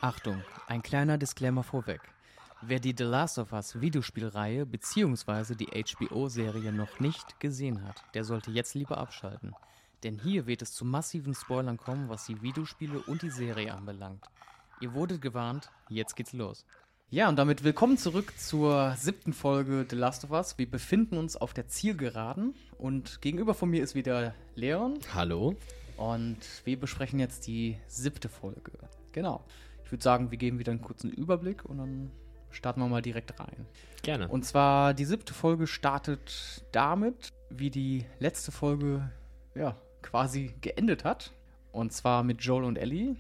Achtung, ein kleiner Disclaimer vorweg. Wer die The Last of Us Videospielreihe bzw. die HBO-Serie noch nicht gesehen hat, der sollte jetzt lieber abschalten. Denn hier wird es zu massiven Spoilern kommen, was die Videospiele und die Serie anbelangt. Ihr wurdet gewarnt, jetzt geht's los. Ja, und damit willkommen zurück zur 7. Folge The Last of Us. Wir befinden uns auf der Zielgeraden und gegenüber von mir ist wieder Leon. Hallo. Und wir besprechen jetzt die 7. Folge. Genau. Ich würde sagen, wir geben wieder einen kurzen Überblick und dann starten wir mal direkt rein. Gerne. Und zwar die 7. Folge startet damit, wie die letzte Folge quasi geendet hat. Und zwar mit Joel und Ellie.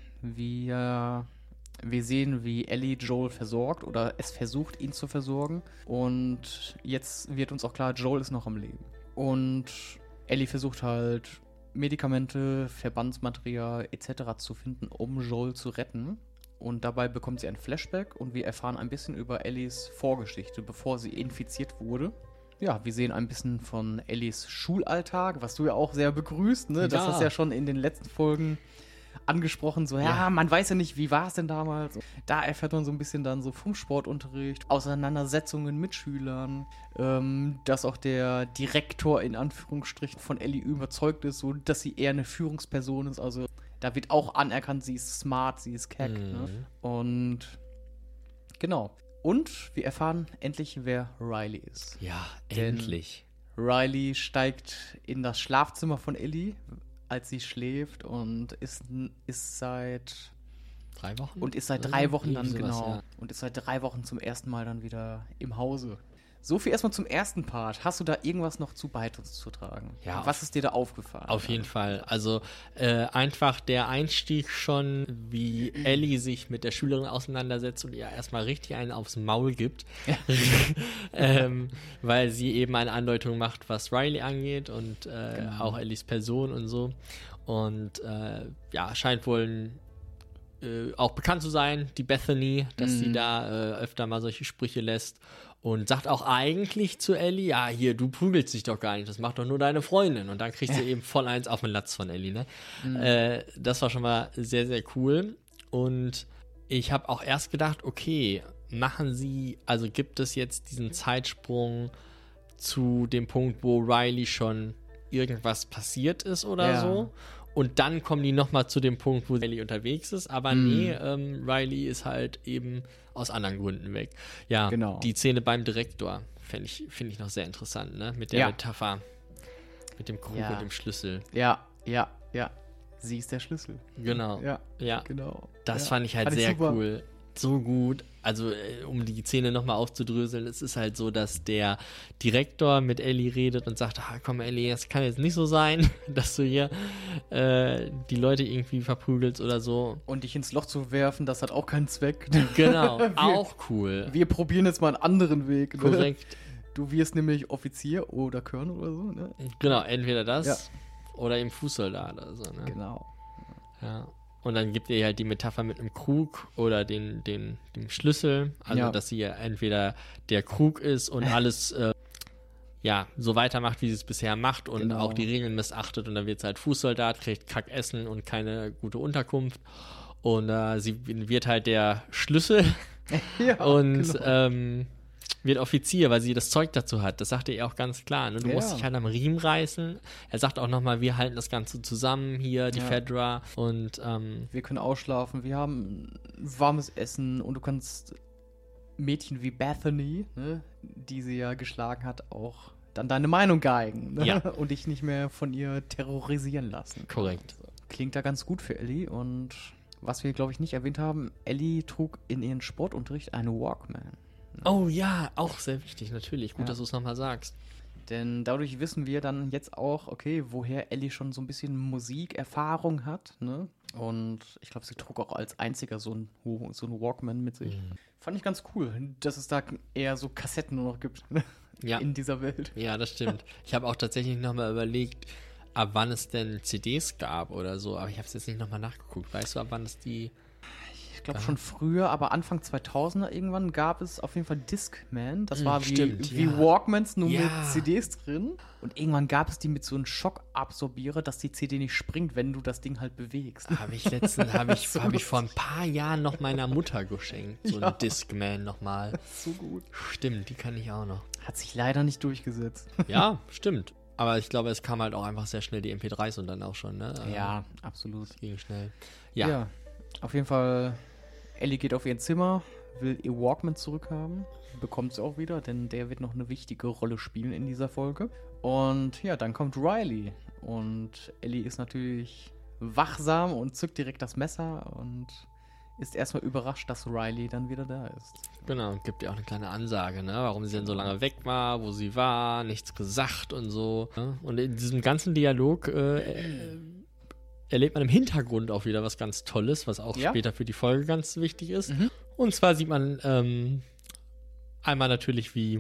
Wir sehen, wie Ellie Joel versorgt oder es versucht, ihn zu versorgen. Und jetzt wird uns auch klar, Joel ist noch am Leben. Und Ellie versucht halt Medikamente, Verbandsmaterial etc. zu finden, um Joel zu retten. Und dabei bekommt sie ein Flashback und wir erfahren ein bisschen über Ellies Vorgeschichte, bevor sie infiziert wurde. Ja, wir sehen ein bisschen von Ellies Schulalltag, was du ja auch sehr begrüßt, ne? Das hast du ja schon in den letzten Folgen angesprochen, so, ja, man weiß ja nicht, wie war es denn damals? Da erfährt man so ein bisschen dann so vom Sportunterricht, Auseinandersetzungen mit Schülern, dass auch der Direktor in Anführungsstrichen von Ellie überzeugt ist, so, dass sie eher eine Führungsperson ist, also da wird auch anerkannt, sie ist smart, sie ist keck, ne? Und genau. Und wir erfahren endlich, wer Riley ist. Ja, Denn endlich. Riley steigt in das Schlafzimmer von Ellie, als sie schläft und ist seit 3 Wochen? Und ist seit 3 Wochen dann, sowas, genau. ja. Und ist seit 3 Wochen zum ersten Mal dann wieder im Hause. So viel erstmal zum ersten Part. Hast du da irgendwas noch beizutragen? Ja, Was ist dir da aufgefallen? Auf jeden Fall. Also einfach der Einstieg schon, wie Ellie sich mit der Schülerin auseinandersetzt und ihr erstmal richtig einen aufs Maul gibt. Weil sie eben eine Andeutung macht, was Riley angeht und auch Ellies Person und so. Und scheint wohl auch bekannt zu sein, die Bethany, dass sie da öfter mal solche Sprüche lässt und sagt auch eigentlich zu Ellie, ja, hier, du prügelst dich doch gar nicht, das macht doch nur deine Freundin. Und dann kriegt sie eben voll eins auf den Latz von Ellie, ne? Das war schon mal sehr, sehr cool. Und ich habe auch erst gedacht, okay, gibt es jetzt diesen Zeitsprung zu dem Punkt, wo Riley schon irgendwas passiert ist oder so? Und dann kommen die nochmal zu dem Punkt, wo Riley unterwegs ist. Aber nee, Riley ist halt eben aus anderen Gründen weg. Ja, genau. Die Szene beim Direktor finde ich noch sehr interessant, ne? Mit der Metapher, mit dem Krug und dem Schlüssel. Ja. Sie ist der Schlüssel. Genau. Ja. Genau. Das fand ich halt sehr cool. So gut. Also, um die Szene nochmal aufzudröseln, es ist halt so, dass der Direktor mit Ellie redet und sagt, komm Ellie, das kann jetzt nicht so sein, dass du hier die Leute irgendwie verprügelst oder so. Und dich ins Loch zu werfen, das hat auch keinen Zweck. Genau, auch cool. Wir probieren jetzt mal einen anderen Weg. Ne? Korrekt. Du wirst nämlich Offizier oder Colonel oder so, ne? Genau, entweder das oder eben Fußsoldat oder so, ne? Genau. Ja. Und dann gibt ihr halt die Metapher mit einem Krug oder dem Schlüssel. Also, dass sie ja entweder der Krug ist und alles so weitermacht, wie sie es bisher macht und auch die Regeln missachtet. Und dann wird sie halt Fußsoldat, kriegt Kackessen und keine gute Unterkunft. Und sie wird halt der Schlüssel und wird Offizier, weil sie das Zeug dazu hat. Das sagt er ihr auch ganz klar. Ne? Du musst dich halt am Riemen reißen. Er sagt auch nochmal, wir halten das Ganze zusammen hier, die Fedra. Und wir können ausschlafen, wir haben warmes Essen und du kannst Mädchen wie Bethany, ne, die sie ja geschlagen hat, auch dann deine Meinung geigen, ne? Und dich nicht mehr von ihr terrorisieren lassen. Korrekt. Klingt da ganz gut für Ellie. Und was wir, glaube ich, nicht erwähnt haben, Ellie trug in ihren Sportunterricht eine Walkman. Oh ja, auch sehr wichtig, natürlich. Gut, dass du es nochmal sagst. Denn dadurch wissen wir dann jetzt auch, okay, woher Ellie schon so ein bisschen Musikerfahrung hat, ne? Und ich glaube, sie trug auch als einziger so ein Walkman mit sich. Fand ich ganz cool, dass es da eher so Kassetten nur noch gibt, ne? In dieser Welt. Ja, das stimmt. Ich habe auch tatsächlich nochmal überlegt, ab wann es denn CDs gab oder so, aber ich habe es jetzt nicht nochmal nachgeguckt. Weißt du, ab wann es die... glaube schon früher, aber Anfang 2000er irgendwann gab es auf jeden Fall Discman. Das war wie Walkmans, nur mit CDs drin. Und irgendwann gab es die mit so einem Schockabsorbierer, dass die CD nicht springt, wenn du das Ding halt bewegst. Habe ich vor ein paar Jahren noch meiner Mutter geschenkt. So eine Discman nochmal. So gut. Stimmt, die kann ich auch noch. Hat sich leider nicht durchgesetzt. Ja, stimmt. Aber ich glaube, es kam halt auch einfach sehr schnell die MP3s und dann auch schon, ne? Ja, absolut. Ging schnell. Ja, auf jeden Fall, Ellie geht auf ihr Zimmer, will ihr Walkman zurückhaben, bekommt sie auch wieder, denn der wird noch eine wichtige Rolle spielen in dieser Folge. Und ja, dann kommt Riley und Ellie ist natürlich wachsam und zückt direkt das Messer und ist erstmal überrascht, dass Riley dann wieder da ist. Genau, und gibt ja auch eine kleine Ansage, ne? Warum sie denn so lange weg war, wo sie war, nichts gesagt und so. Ne? Und in diesem ganzen Dialog erlebt man im Hintergrund auch wieder was ganz Tolles, was auch später für die Folge ganz wichtig ist. Und zwar sieht man einmal natürlich, wie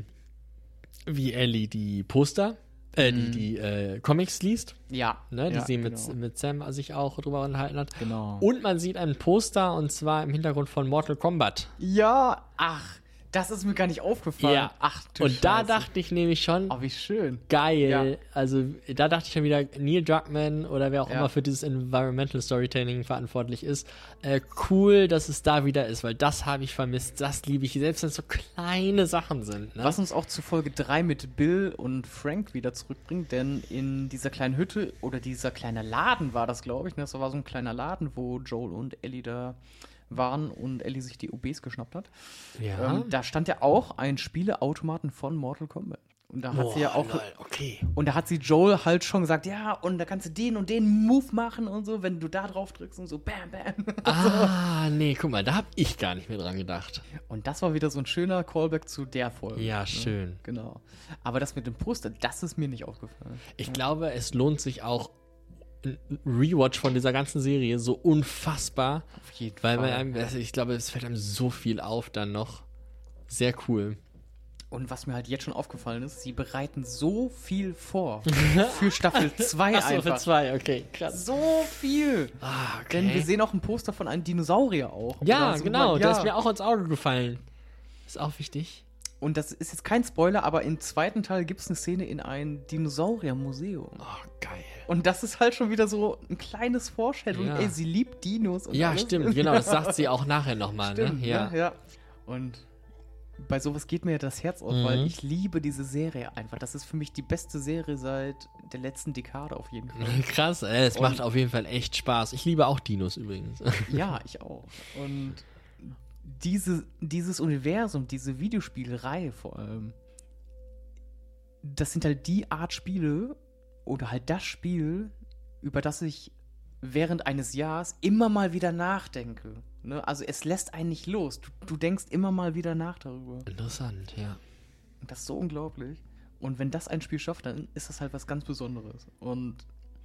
Ellie die Poster, die Comics liest. Ja. Ne, die sie mit Sam sich auch drüber unterhalten hat. Genau. Und man sieht ein Poster, und zwar im Hintergrund von Mortal Kombat. Ja, ach, das ist mir gar nicht aufgefallen. Ja. Ach, du und da Scheiße. dachte ich nämlich schon, Oh, wie schön. geil. Ja. Also da dachte ich schon wieder, Neil Druckmann oder wer auch Ja. immer für dieses Environmental Storytelling verantwortlich ist, cool, dass es da wieder ist, weil das habe ich vermisst. Das liebe ich, selbst wenn es so kleine Sachen sind. Ne? Was uns auch zu Folge 3 mit Bill und Frank wieder zurückbringt, denn in dieser kleinen Hütte oder dieser kleine Laden war das, glaube ich, ne? Das war so ein kleiner Laden, wo Joel und Ellie da waren und Ellie sich die OBs geschnappt hat. Ja. Da stand ja auch ein Spieleautomaten von Mortal Kombat. Und da hat sie ja auch. Lol, okay. Und da hat sie Joel halt schon gesagt, ja, und da kannst du den und den Move machen und so, wenn du da drauf drückst und so, bam, bam. Ah, nee, guck mal, da habe ich gar nicht mehr dran gedacht. Und das war wieder so ein schöner Callback zu der Folge. Ja, schön. Genau. Aber das mit dem Poster, das ist mir nicht aufgefallen. Ich glaube, es lohnt sich auch ein Rewatch von dieser ganzen Serie so unfassbar, Auf jeden weil Fall. ich glaube, es fällt einem so viel auf dann noch. Sehr cool. Und was mir halt jetzt schon aufgefallen ist, sie bereiten so viel vor. Für Staffel 2 Achso, einfach. für 2, okay, krass. So viel. Ah, okay. Denn wir sehen auch ein Poster von einem Dinosaurier auch. Ja, Oder so. genau, Ja. der ist mir auch ins Auge gefallen. Ist auch wichtig. Und das ist jetzt kein Spoiler, aber im zweiten Teil gibt es eine Szene in ein Dinosauriermuseum. Oh, geil. Und das ist halt schon wieder so ein kleines Foreshadowing. Ja. Ey, sie liebt Dinos. Und Ja, alles. stimmt, genau, das sagt sie auch nachher nochmal, ne? Stimmt, ja. Und bei sowas geht mir ja das Herz auf, weil ich liebe diese Serie einfach. Das ist für mich die beste Serie seit der letzten Dekade auf jeden Fall. Krass, es macht auf jeden Fall echt Spaß. Ich liebe auch Dinos übrigens. Ja, ich auch. Und dieses Universum, diese Videospielreihe vor allem, das sind halt die Art Spiele oder halt das Spiel, über das ich während eines Jahres immer mal wieder nachdenke. Ne? Also es lässt einen nicht los. Du denkst immer mal wieder nach darüber. Interessant, ja. Und das ist so unglaublich. Und wenn das ein Spiel schafft, dann ist das halt was ganz Besonderes. Und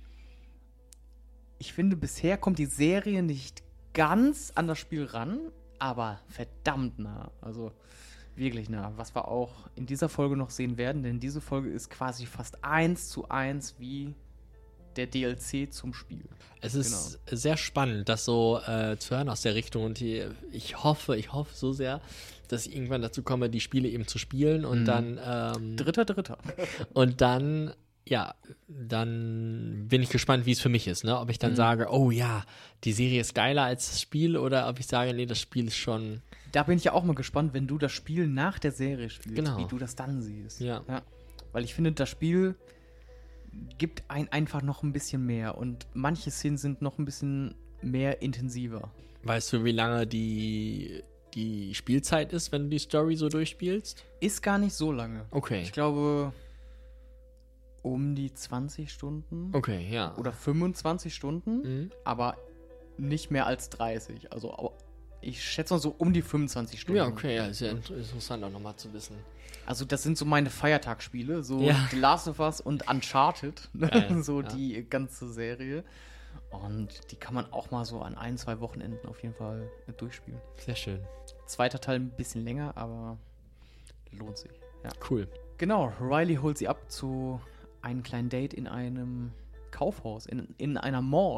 ich finde, bisher kommt die Serie nicht ganz an das Spiel ran, aber verdammt nah. Also wirklich nah. Was wir auch in dieser Folge noch sehen werden, denn diese Folge ist quasi fast 1:1 wie der DLC zum Spiel. Es ist sehr spannend, das so zu hören aus der Richtung. Und ich hoffe so sehr, dass ich irgendwann dazu komme, die Spiele eben zu spielen und dann Dritter. und dann bin ich gespannt, wie es für mich ist, ne? Ob ich dann sage, oh ja, die Serie ist geiler als das Spiel, oder ob ich sage, nee, das Spiel ist schon. Da bin ich ja auch mal gespannt, wenn du das Spiel nach der Serie spielst, Genau. wie du das dann siehst. Ja. Weil ich finde, das Spiel gibt einfach noch ein bisschen mehr und manche Szenen sind noch ein bisschen mehr intensiver. Weißt du, wie lange die Spielzeit ist, wenn du die Story so durchspielst? Ist gar nicht so lange. Okay. Ich glaube um die 20 Stunden Okay, ja. oder 25 Stunden, aber nicht mehr als 30. Also ich schätze mal so um die 25 Stunden. Ja, okay, ja, ist ja interessant auch nochmal zu wissen. Also das sind so meine Feiertagsspiele, so Ja. The Last of Us und Uncharted, Geil, so ja. die ganze Serie. Und die kann man auch mal so an 1-2 Wochenenden auf jeden Fall durchspielen. Sehr schön. Zweiter Teil ein bisschen länger, aber lohnt sich. Ja. Cool. Genau, Riley holt sie ab zu einem kleinen Date in einem Kaufhaus, in einer Mall.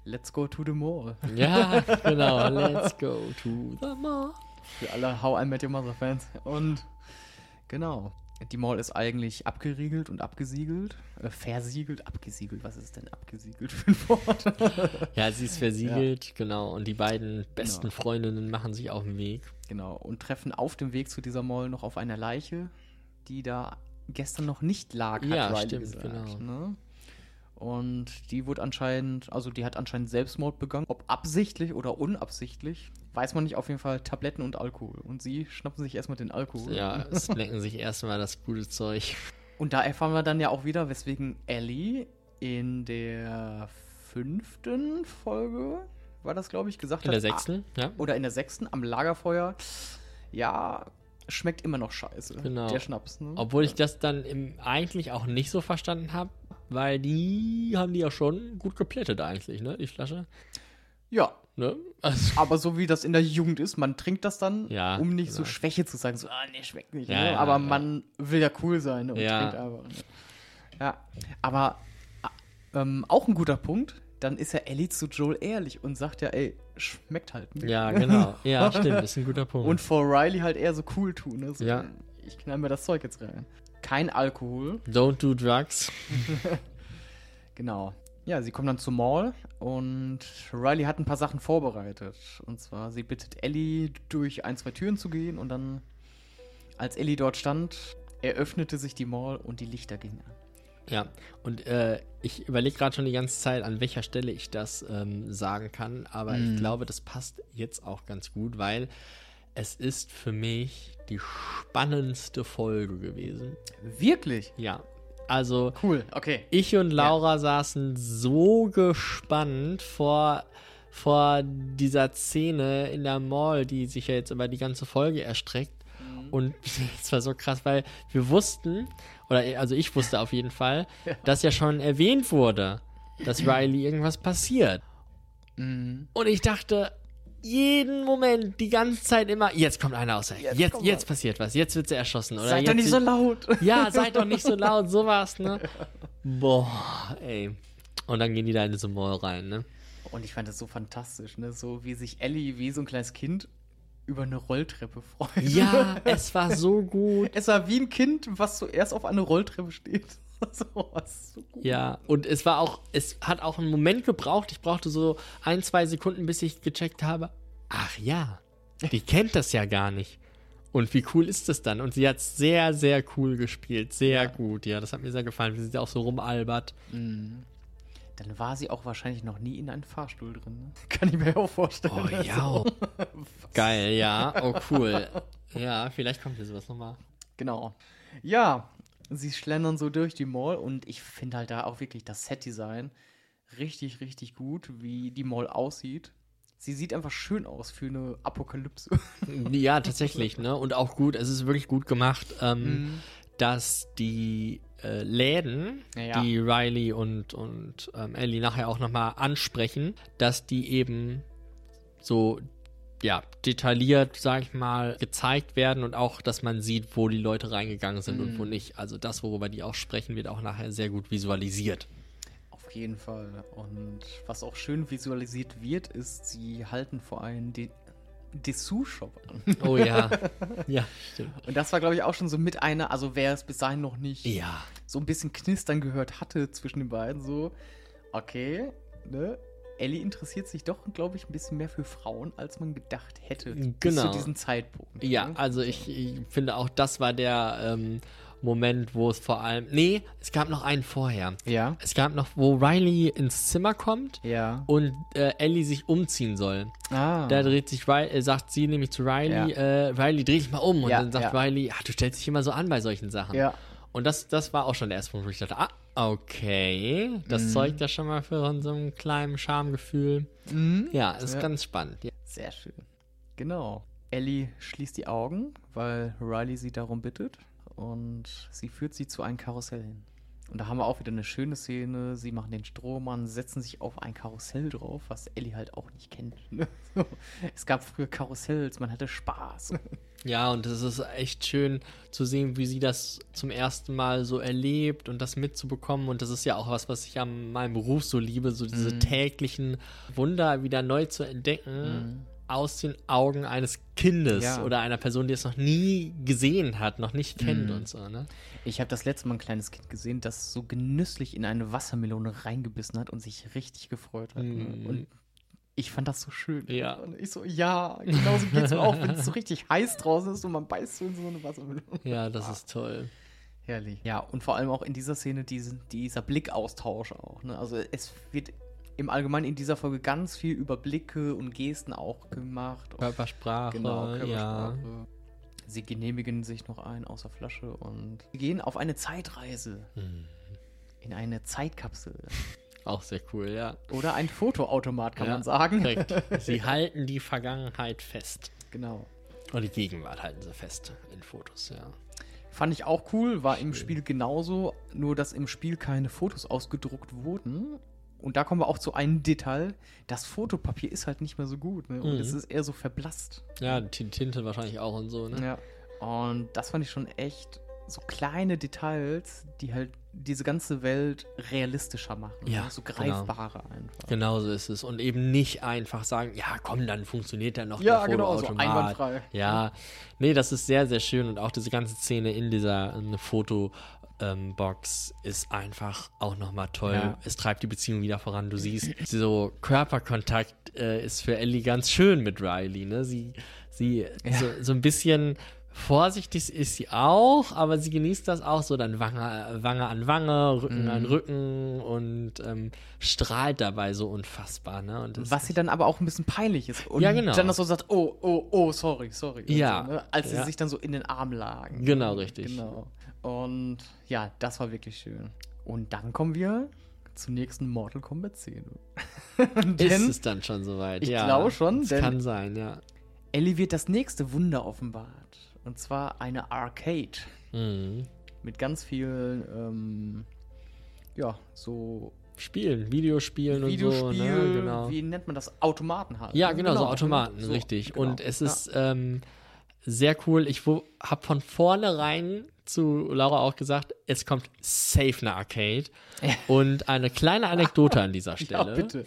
Let's go to the mall. Ja, genau. Let's go to the mall. Für alle How I Met Your Mother Fans. Und genau. Die Mall ist eigentlich abgeriegelt und abgesiegelt. Versiegelt, abgesiegelt. Was ist denn abgesiegelt für ein Wort? Ja, sie ist versiegelt, genau. Und die beiden besten Freundinnen machen sich auf den Weg. Genau. Und treffen auf dem Weg zu dieser Mall noch auf einer Leiche, die da gestern noch nicht lag, hat Ja, Riley stimmt, gesagt, genau. ne? Und die wurde anscheinend, also die hat anscheinend Selbstmord begangen. Ob absichtlich oder unabsichtlich, weiß man nicht. Auf jeden Fall Tabletten und Alkohol. Und sie schnappen sich erstmal den Alkohol. Ja, es lecken sich erstmal das gute Zeug. Und da erfahren wir dann ja auch wieder, weswegen Ellie in der 5. Folge, war das, glaube ich, gesagt In der hat. 6., ja. Oder in der 6. am Lagerfeuer. Ja, schmeckt immer noch scheiße. Genau. Der Schnaps, ne? Obwohl ich das dann eigentlich auch nicht so verstanden habe, weil die haben die ja schon gut geplättet eigentlich, ne, die Flasche. Ja. Ne? Also, Aber so wie das in der Jugend ist, man trinkt das dann, Ja, um nicht genau. so Schwäche zu sagen, so, nee, schmeckt nicht. Ja, ne? ja, Aber ja. man will ja cool sein, ne? Und Ja. trinkt einfach. Ne? Ja, aber auch ein guter Punkt, dann ist ja Ellie zu Joel ehrlich und sagt ja, ey, schmeckt halt nicht. ja, genau. Ja, stimmt, ist ein guter Punkt. Und vor Riley halt eher so cool tun, ne? So, Ja. Ich knall mir das Zeug jetzt rein. Kein Alkohol. Don't do drugs. Genau. Ja, sie kommen dann zur Mall und Riley hat ein paar Sachen vorbereitet. Und zwar, sie bittet Ellie, durch 1, 2 Türen zu gehen und dann, als Ellie dort stand, eröffnete sich die Mall und die Lichter gingen an. Ja, und ich überlege gerade schon die ganze Zeit, an welcher Stelle ich das sagen kann, aber ich glaube, das passt jetzt auch ganz gut, weil es ist für mich die spannendste Folge gewesen. Wirklich? Ja, also Cool, okay. ich und Laura saßen so gespannt vor dieser Szene in der Mall, die sich ja jetzt über die ganze Folge erstreckt. Und es war so krass, weil wir wussten, also ich wusste auf jeden Fall, dass ja schon erwähnt wurde, dass Riley irgendwas passiert. Mhm. Und ich dachte, jeden Moment, die ganze Zeit immer, jetzt kommt einer außer. Jetzt passiert was, jetzt wird sie erschossen. Oder Seid doch nicht so laut. Ja, seid doch nicht so laut, sowas, ne? Boah, ey. Und dann gehen die da in diese Mall rein, ne? Und ich fand das so fantastisch, ne? So wie sich Ellie wie so ein kleines Kind über eine Rolltreppe freut. Ja, es war so gut. Es war wie ein Kind, was zuerst auf einer Rolltreppe steht. So, was so gut. Ja, und es hat auch einen Moment gebraucht. Ich brauchte so 1, 2 Sekunden, bis ich gecheckt habe, ach ja, die kennt das ja gar nicht. Und wie cool ist das dann? Und sie hat sehr, sehr cool gespielt. Sehr gut, ja. Das hat mir sehr gefallen, wie sie auch so rumalbert. Dann war sie auch wahrscheinlich noch nie in einem Fahrstuhl drin. Ne? Kann ich mir auch vorstellen. Oh ja. Geil, ja. Oh, cool. Ja, vielleicht kommt hier sowas nochmal. Genau. Ja, sie schlendern so durch die Mall und ich finde halt da auch wirklich das Set-Design richtig, richtig gut, wie die Mall aussieht. Sie sieht einfach schön aus für eine Apokalypse. Ja, tatsächlich, ne? Und auch gut, es ist wirklich gut gemacht, dass die Läden, Ja. die Riley und Ellie nachher auch nochmal ansprechen, dass die eben so, ja, detailliert, sag ich mal, gezeigt werden und auch, dass man sieht, wo die Leute reingegangen sind und wo nicht. Also das, worüber die auch sprechen, wird auch nachher sehr gut visualisiert. Auf jeden Fall. Und was auch schön visualisiert wird, ist, sie halten vor allem den Dessous-Shop an. Oh ja, ja, stimmt. Und das war, glaube ich, auch schon so mit einer, also wer es bis dahin noch nicht Ja, so ein bisschen Knistern gehört hatte zwischen den beiden, so, okay, ne? Ellie interessiert sich doch, glaube ich, ein bisschen mehr für Frauen, als man gedacht hätte. Bis Genau. zu diesem Zeitpunkt. ja, ne? also ich finde auch, das war der Moment, wo es vor allem, nee, es gab noch einen vorher. Ja. Es gab noch, wo Riley ins Zimmer kommt Ja. und Ellie sich umziehen soll. Ah. Da dreht sich sagt sie nämlich zu Riley, Riley, dreh dich mal um. Und Ja, dann sagt ja. Riley, ach, du stellst dich immer so an bei solchen Sachen. Ja. Und das war auch schon der erste Punkt, wo ich dachte, okay, das zeugt ja schon mal für so einem kleinen Schamgefühl. Ja, ist ganz spannend. Ja. Sehr schön. Genau. Ellie schließt die Augen, weil Riley sie darum bittet. Und sie führt sie zu einem Karussell hin. Und da haben wir auch wieder eine schöne Szene. Sie machen den Strom an, setzen sich auf ein Karussell drauf, was Ellie halt auch nicht kennt. Ne? So. Es gab früher Karussells, man hatte Spaß. Ja, und es ist echt schön zu sehen, wie sie das zum ersten Mal so erlebt und das mitzubekommen. Und das ist ja auch was ich an meinem Beruf so liebe, so diese täglichen Wunder wieder neu zu entdecken aus den Augen eines Kindes oder einer Person, die es noch nie gesehen hat, noch nicht kennt und so, ne? Ich habe das letzte Mal ein kleines Kind gesehen, das so genüsslich in eine Wassermelone reingebissen hat und sich richtig gefreut hat. Und ich fand das so schön. Ja. Und ich so, ja, genauso geht's mir auch, wenn es so richtig heiß draußen ist und man beißt so in so eine Wassermelone. Ja, das ist toll. Herrlich. Ja, und vor allem auch in dieser Szene dieser Blickaustausch auch. Ne? Also es wird im Allgemeinen in dieser Folge ganz viel über Blicke und Gesten auch gemacht. Körpersprache, Genau, Körpersprache. ja. Sie genehmigen sich noch ein aus der Flasche und gehen auf eine Zeitreise. In eine Zeitkapsel. Auch sehr cool, ja. Oder ein Fotoautomat, kann man sagen. Korrekt. Sie halten die Vergangenheit fest. Genau. Und die Gegenwart halten sie fest in Fotos, ja. Fand ich auch cool, war im Spiel genauso, nur dass im Spiel keine Fotos ausgedruckt wurden. Und da kommen wir auch zu einem Detail. Das Fotopapier ist halt nicht mehr so gut, ne? Und es ist eher so verblasst. Ja, die Tinte wahrscheinlich auch und so, ne? Ja. Und das fand ich schon echt so kleine Details, die halt diese ganze Welt realistischer machen. Ja, ne? So greifbarer einfach. Genau so ist es. Und eben nicht einfach sagen, ja komm, dann funktioniert ja noch Ja, der genau, so Fotoautomat. einwandfrei. Ja, nee, das ist sehr, sehr schön. Und auch diese ganze Szene in dieser Fotobox ist einfach auch nochmal toll. Ja. Es treibt die Beziehung wieder voran. Du siehst, so Körperkontakt ist für Ellie ganz schön mit Riley. Ne? Sie so ein bisschen vorsichtig ist sie auch, aber sie genießt das auch so, dann Wange an Wange, Rücken an Rücken und strahlt dabei so unfassbar. Ne? Und Was sie dann aber auch ein bisschen peinlich ist. Und Ja, genau. dann noch so sagt, oh, sorry. Und Ja. so, ne? Als sie sich dann so in den Arm lagen. Genau, richtig. Genau. Und ja, das war wirklich schön. Und dann kommen wir zur nächsten Mortal Kombat-Szene. Ist es dann schon soweit? Ich Ja, glaube schon, das denn kann sein, ja. Ellie wird das nächste Wunder offenbart. Und zwar eine Arcade. Mhm. Mit ganz vielen, so Videospielen und so, ne? Genau. Wie nennt man das? Automaten halt. Ja, ne? genau, so Automaten, so, richtig. genau. Und es ist sehr cool. Ich habe von vornherein zu Laura auch gesagt, es kommt safe eine Arcade. Ja. Und eine kleine Anekdote an dieser Stelle. Ja, bitte.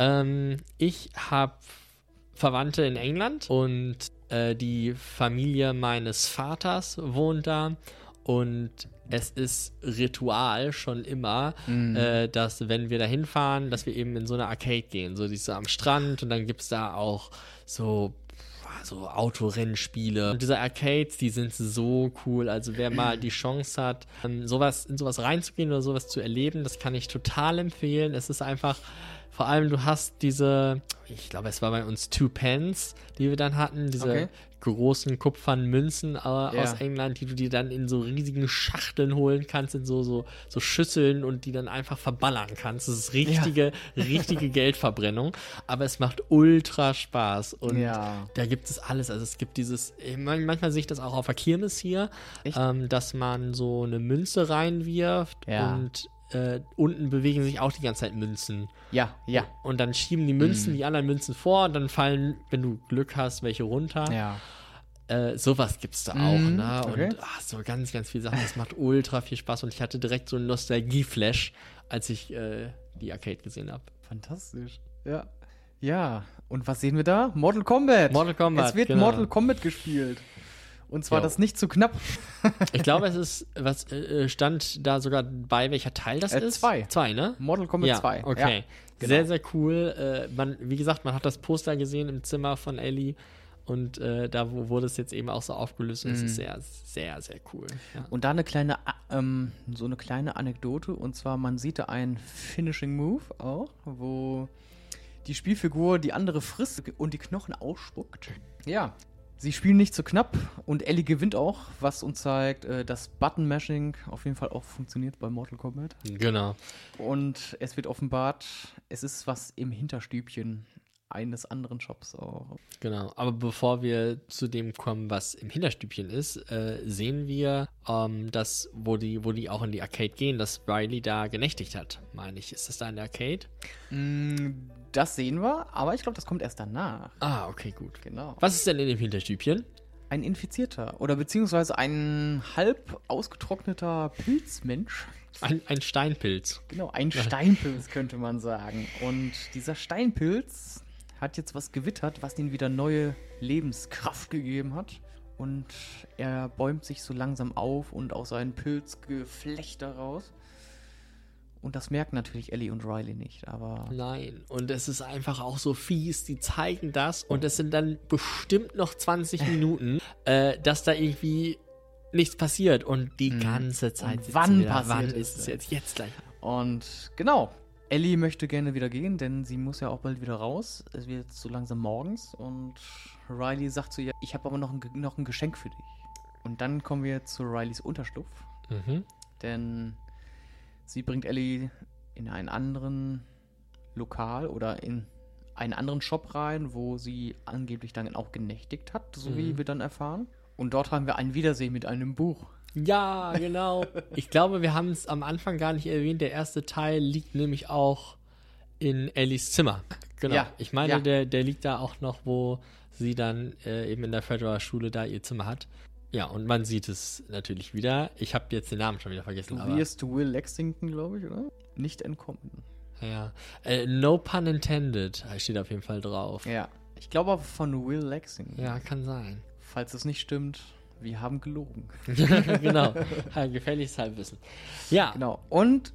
Ich habe Verwandte in England und die Familie meines Vaters wohnt da. Und es ist Ritual schon immer, dass wenn wir da hinfahren, dass wir eben in so eine Arcade gehen. So, die ist so am Strand und dann gibt es da auch so Autorennspiele. Und diese Arcades, die sind so cool. Also wer mal die Chance hat, in sowas reinzugehen oder sowas zu erleben, das kann ich total empfehlen. Es ist einfach, vor allem du hast diese, ich glaube es war bei uns 2 Pence, die wir dann hatten, diese großen kupfernen Münzen aus England, die du dir dann in so riesigen Schachteln holen kannst, in so Schüsseln und die dann einfach verballern kannst. Das ist richtige Geldverbrennung, aber es macht ultra Spaß und da gibt es alles. Also es gibt dieses, manchmal sehe ich das auch auf der Kirmes hier, dass man so eine Münze reinwirft und unten bewegen sich auch die ganze Zeit Münzen. Ja. Und dann schieben die Münzen die anderen Münzen vor und dann fallen, wenn du Glück hast, welche runter. Ja. Sowas gibt's da auch, ne? Und so ganz, ganz viele Sachen. Das macht ultra viel Spaß und ich hatte direkt so einen Nostalgie-Flash, als ich die Arcade gesehen habe. Fantastisch. Ja. Ja. Und was sehen wir da? Mortal Kombat. Es wird Mortal Kombat gespielt. Und zwar das nicht zu knapp. Ich glaube, es ist, was stand da sogar bei, welcher Teil das ist? 2, ne? Mortal Kombat 2. Okay. Ja, genau. Sehr, sehr cool. Wie gesagt, man hat das Poster gesehen im Zimmer von Ellie und da wurde es jetzt eben auch so aufgelöst und es ist sehr, sehr, sehr cool. Ja. Und da eine kleine Anekdote und zwar, man sieht da einen Finishing Move auch, wo die Spielfigur die andere frisst und die Knochen ausspuckt. Ja. Sie spielen nicht zu knapp und Ellie gewinnt auch, was uns zeigt, dass Button-Mashing auf jeden Fall auch funktioniert bei Mortal Kombat. Genau. Und es wird offenbart, es ist was im Hinterstübchen eines anderen Shops auch. Genau, aber bevor wir zu dem kommen, was im Hinterstübchen ist, sehen wir, dass, wo die auch in die Arcade gehen, dass Riley da genächtigt hat, meine ich. Ist das da in der Arcade? Das sehen wir, aber ich glaube, das kommt erst danach. Ah, okay, gut. Genau. Was ist denn in dem Hinterstübchen? ein Infizierter oder beziehungsweise ein halb ausgetrockneter Pilzmensch. Ein Steinpilz. Genau, ein Steinpilz könnte man sagen. Und dieser Steinpilz hat jetzt was gewittert, was ihm wieder neue Lebenskraft gegeben hat. Und er bäumt sich so langsam auf und aus seinem Pilzgeflecht daraus. Und das merken natürlich Ellie und Riley nicht, aber... Nein, und es ist einfach auch so fies, die zeigen das und es sind dann bestimmt noch 20 Minuten, dass da irgendwie nichts passiert und die ganze Zeit Und wann passiert wann es ist es denn? jetzt gleich. Und genau, Ellie möchte gerne wieder gehen, denn sie muss ja auch bald wieder raus. Es wird so langsam morgens und Riley sagt zu ihr, ich habe aber noch ein Geschenk für dich. Und dann kommen wir zu Rileys Unterschlupf, denn sie bringt Ellie in einen anderen Lokal oder in einen anderen Shop rein, wo sie angeblich dann auch genächtigt hat, so wie wir dann erfahren. Und dort haben wir ein Wiedersehen mit einem Buch. Ja, genau. Ich glaube, wir haben es am Anfang gar nicht erwähnt. Der erste Teil liegt nämlich auch in Ellies Zimmer. Genau. Ja, Ich meine, ja. der liegt da auch noch, wo sie dann eben in der Federer-Schule da ihr Zimmer hat. Ja, und man sieht es natürlich wieder. Ich habe jetzt den Namen schon wieder vergessen. Du wirst Will Lexington, glaube ich, oder? Nicht entkommen. Ja. No pun intended steht auf jeden Fall drauf. Ja. Ich glaube aber von Will Lexington. Ja, kann sein. Falls es nicht stimmt, wir haben gelogen. Genau. Gefährliches Halbwissen. Ja. Genau. Und,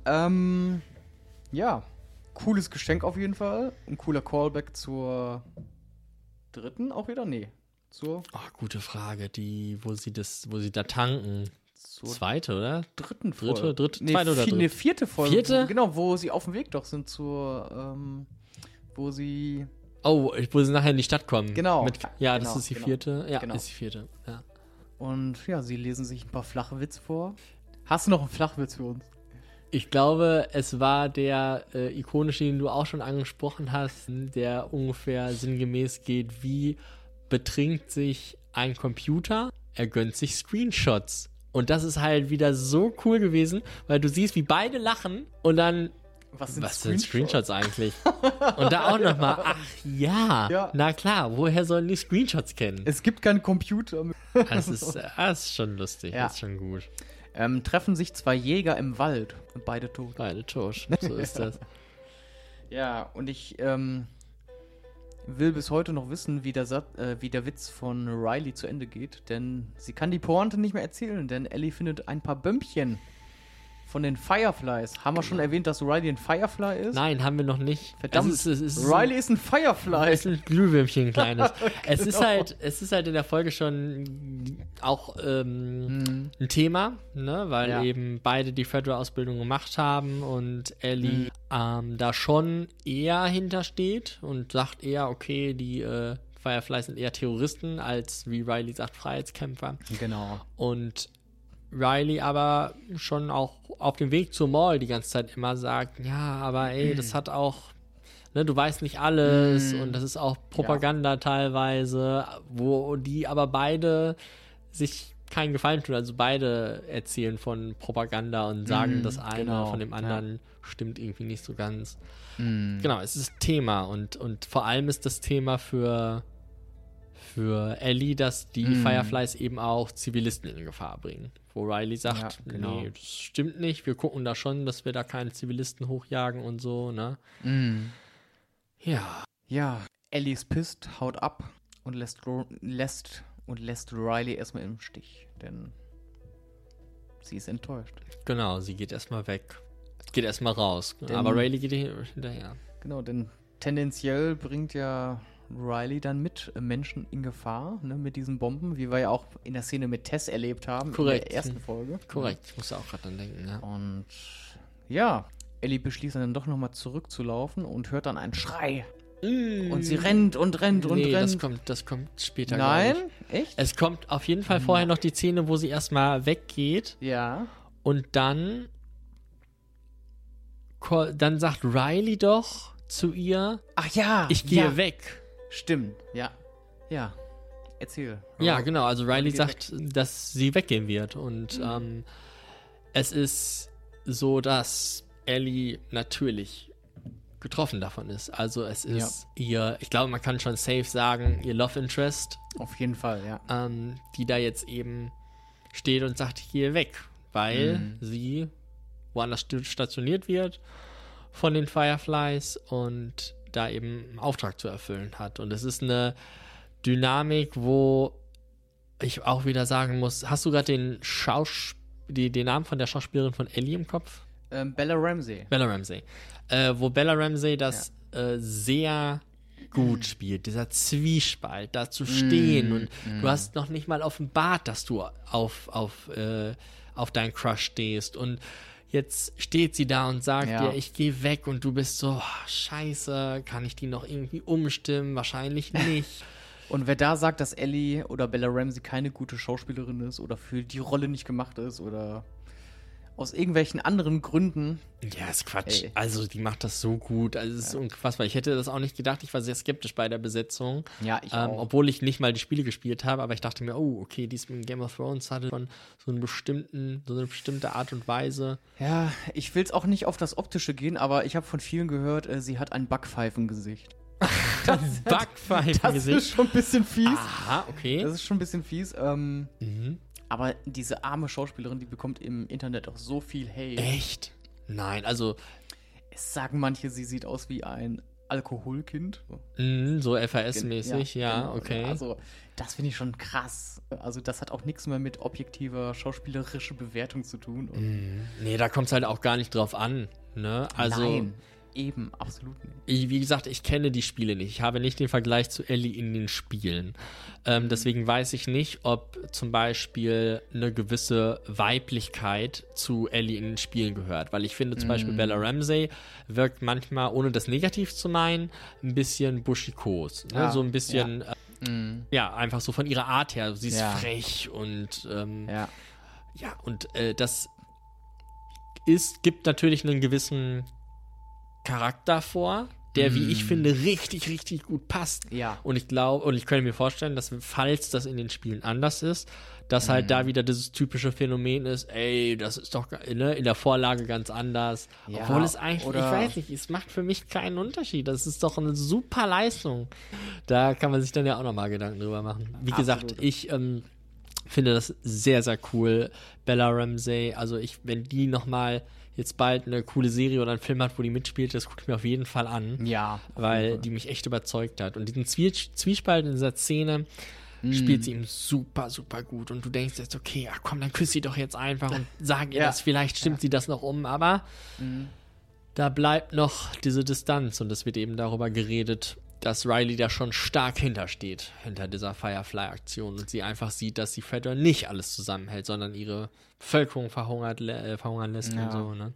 ja, cooles Geschenk auf jeden Fall. Ein cooler Callback zur dritten auch wieder? Nee. Zur Gute Frage. Wo sie da tanken. Zweite, oder? dritten Folge. Zweite oder dritte? Vierte Folge. Vierte? Genau, wo sie auf dem Weg doch sind zur, wo sie... Oh, wo sie nachher in die Stadt kommen. Genau. Das Genau, ist die genau. vierte. Ja, Genau. ist die vierte. Ja. Und ja, sie lesen sich ein paar flache Witze vor. Hast du noch einen Flachwitz für uns? Ich glaube, es war der ikonische, den du auch schon angesprochen hast, der ungefähr sinngemäß geht, wie betrinkt sich ein Computer? Er gönnt sich Screenshots. Und das ist halt wieder so cool gewesen, weil du siehst, wie beide lachen und dann Was sind Screenshots eigentlich? Und da auch nochmal, ach ja, na klar, woher sollen die Screenshots kennen? Es gibt keinen Computer. Das ist schon lustig, Ja. das ist schon gut. Treffen sich zwei Jäger im Wald und beide tot. Beide tot, so ist das. Ja, und ich will bis heute noch wissen, wie der Witz von Riley zu Ende geht, denn sie kann die Pointe nicht mehr erzählen, denn Ellie findet ein paar Bömmchen von den Fireflies. Haben wir schon erwähnt, dass Riley ein Firefly ist? Nein, haben wir noch nicht. Verdammt, es ist Riley ist ein Firefly. Es ist ein Glühwürmchen, ein kleines. Es ist Genau. halt in der Folge schon auch ein Thema, ne? Weil Ja. eben beide die Federal-Ausbildung gemacht haben und Ellie da schon eher hintersteht und sagt eher, okay, die Fireflies sind eher Terroristen als, wie Riley sagt, Freiheitskämpfer. Genau. Und Riley aber schon auch auf dem Weg zur Mall die ganze Zeit immer sagt, ja, aber ey, das hat auch, ne, du weißt nicht alles und das ist auch Propaganda teilweise, wo die aber beide sich keinen Gefallen tun, also beide erzählen von Propaganda und sagen, das eine genau, von dem anderen stimmt irgendwie nicht so ganz. Genau, es ist Thema und vor allem ist das Thema für Ellie, dass die Fireflies eben auch Zivilisten in Gefahr bringen. Wo Riley sagt, Ja, genau. nee, das stimmt nicht, wir gucken da schon, dass wir da keine Zivilisten hochjagen und so, ne? Ja. Ja, Ellie ist pisst, haut ab und lässt Riley erstmal im Stich, denn sie ist enttäuscht. Genau, sie geht erstmal weg. Geht erstmal raus. Denn- Aber Riley geht hinterher. Genau, denn tendenziell bringt ja Riley dann mit Menschen in Gefahr, ne, mit diesen Bomben, wie wir ja auch in der Szene mit Tess erlebt haben, Korrekt. in der ersten Folge. Korrekt, ich muss auch gerade dran denken, ja. Und ja, Ellie beschließt dann doch nochmal zurückzulaufen und hört dann einen Schrei. Und sie rennt und rennt und Nee, rennt. das kommt später, Nein? glaub ich. Echt? Es kommt auf jeden Fall vorher noch die Szene, wo sie erstmal weggeht Ja. und dann sagt Riley doch zu ihr, Ach ja. ich gehe ja. weg. Stimmt, ja. Ja. Erzähl. Ja, genau. Also Riley geht sagt, dass sie weggehen wird. Und es ist so, dass Ellie natürlich getroffen davon ist. Also es ist ihr, ich glaube, man kann schon safe sagen, ihr Love Interest. Auf jeden Fall, ja. Die da jetzt eben steht und sagt, ich gehe weg, weil sie woanders stationiert wird von den Fireflies und da eben einen Auftrag zu erfüllen hat. Und es ist eine Dynamik, wo ich auch wieder sagen muss, hast du gerade den Namen von der Schauspielerin von Ellie im Kopf? Bella Ramsey. Bella Ramsey. Wo Bella Ramsey das sehr gut spielt, dieser Zwiespalt, da zu stehen und du hast noch nicht mal offenbart, dass du auf deinen Crush stehst und jetzt steht sie da und sagt dir, ich gehe weg und du bist so, scheiße, kann ich die noch irgendwie umstimmen? Wahrscheinlich nicht. Und wer da sagt, dass Ellie oder Bella Ramsey keine gute Schauspielerin ist oder für die Rolle nicht gemacht ist oder aus irgendwelchen anderen Gründen. Ja, ist Quatsch. Also, die macht das so gut. Also, es ist unfassbar. Ich hätte das auch nicht gedacht. Ich war sehr skeptisch bei der Besetzung. Ja, ich auch. Obwohl ich nicht mal die Spiele gespielt habe. Aber ich dachte mir, oh, okay, die Game of Thrones hatte schon so eine bestimmte Art und Weise. Ja, ich will es auch nicht auf das Optische gehen, aber ich habe von vielen gehört, sie hat ein Backpfeifengesicht. Backpfeifengesicht? Das ist schon ein bisschen fies. Aha, okay. Das ist schon ein bisschen fies. Aber diese arme Schauspielerin, die bekommt im Internet auch so viel Hate. Echt? Nein, also es sagen manche, sie sieht aus wie ein Alkoholkind. So FAS-mäßig, genau. Okay. Also das finde ich schon krass. Also das hat auch nichts mehr mit objektiver schauspielerischer Bewertung zu tun. Nee, da kommt es halt auch gar nicht drauf an. Ne? Also, nein, eben, absolut nicht. Wie gesagt, ich kenne die Spiele nicht. Ich habe nicht den Vergleich zu Ellie in den Spielen. Deswegen weiß ich nicht, ob zum Beispiel eine gewisse Weiblichkeit zu Ellie in den Spielen gehört. Weil ich finde zum Beispiel Bella Ramsey wirkt manchmal, ohne das negativ zu meinen, ein bisschen buschikos. Ne? So ein bisschen, einfach so von ihrer Art her. Sie ist frech und das gibt natürlich einen gewissen Charakter vor, der, wie ich finde, richtig, richtig gut passt. Ja. Und ich glaube, und ich könnte mir vorstellen, dass, falls das in den Spielen anders ist, dass halt da wieder dieses typische Phänomen ist, das ist doch in der Vorlage ganz anders. Ja, obwohl es eigentlich, ich weiß nicht, es macht für mich keinen Unterschied. Das ist doch eine super Leistung. Da kann man sich dann ja auch nochmal Gedanken drüber machen. Wie gesagt, ich finde das sehr, sehr cool. Bella Ramsey, also wenn die nochmal jetzt bald eine coole Serie oder einen Film hat, wo die mitspielt, das gucke ich mir auf jeden Fall an. Ja. Weil die mich echt überzeugt hat. Und diesen Zwiespalt in dieser Szene spielt sie ihm super, super gut. Und du denkst jetzt, okay, komm, dann küss sie doch jetzt einfach und sag ihr das, vielleicht stimmt sie das noch um. Aber da bleibt noch diese Distanz. Und es wird eben darüber geredet, dass Riley da schon stark hintersteht, hinter dieser Firefly-Aktion. Und sie einfach sieht, dass die Fedra nicht alles zusammenhält, sondern ihre Bevölkerung verhungern lässt und so. Ne?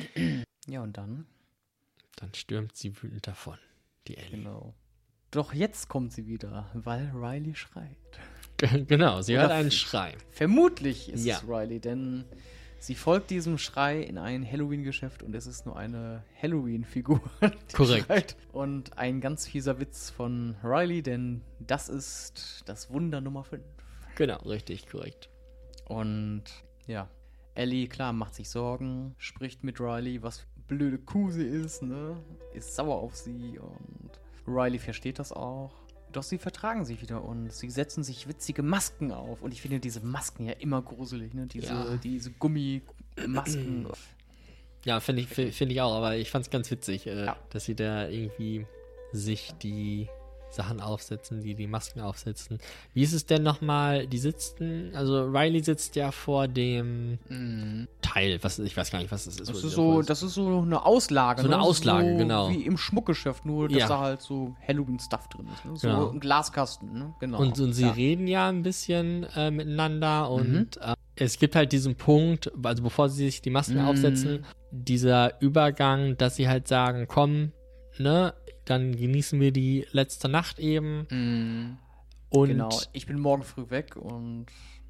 Ja, und dann? Dann stürmt sie wütend davon, die Ellie. Genau. Doch jetzt kommt sie wieder, weil Riley schreit. Genau, sie hört einen Schrei. Vermutlich ist es Riley, denn sie folgt diesem Schrei in ein Halloween-Geschäft und es ist nur eine Halloween-Figur. Korrekt. Schreit. Und ein ganz fieser Witz von Riley, denn das ist das Wunder Nummer 5. Genau, richtig, korrekt. Und ja, Ellie, klar, macht sich Sorgen, spricht mit Riley, was für eine blöde Kuh sie ist, ne? Ist sauer auf sie und Riley versteht das auch. Doch sie vertragen sich wieder und sie setzen sich witzige Masken auf. Und ich finde diese Masken ja immer gruselig, ne? Diese Gummimasken. Ja, finde ich auch, aber ich fand es ganz witzig, dass sie da irgendwie sich die Sachen aufsetzen, die Masken aufsetzen. Wie ist es denn nochmal, also Riley sitzt ja vor dem Teil, ich weiß gar nicht, was das ist. Das ist so eine Auslage. So eine Auslage, genau. Wie im Schmuckgeschäft, nur dass da halt so Halloween-Stuff drin ist. Ne? So ein Glaskasten, ne? Genau. Und sie reden ja ein bisschen miteinander und es gibt halt diesen Punkt, also bevor sie sich die Masken aufsetzen, dieser Übergang, dass sie halt sagen, komm, ne, dann genießen wir die letzte Nacht eben. Und genau, ich bin morgen früh weg und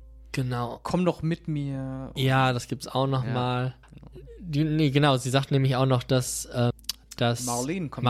komm doch mit mir. Ja, das gibt's auch noch mal. Genau, sie sagt nämlich auch noch, dass Marlene kommt.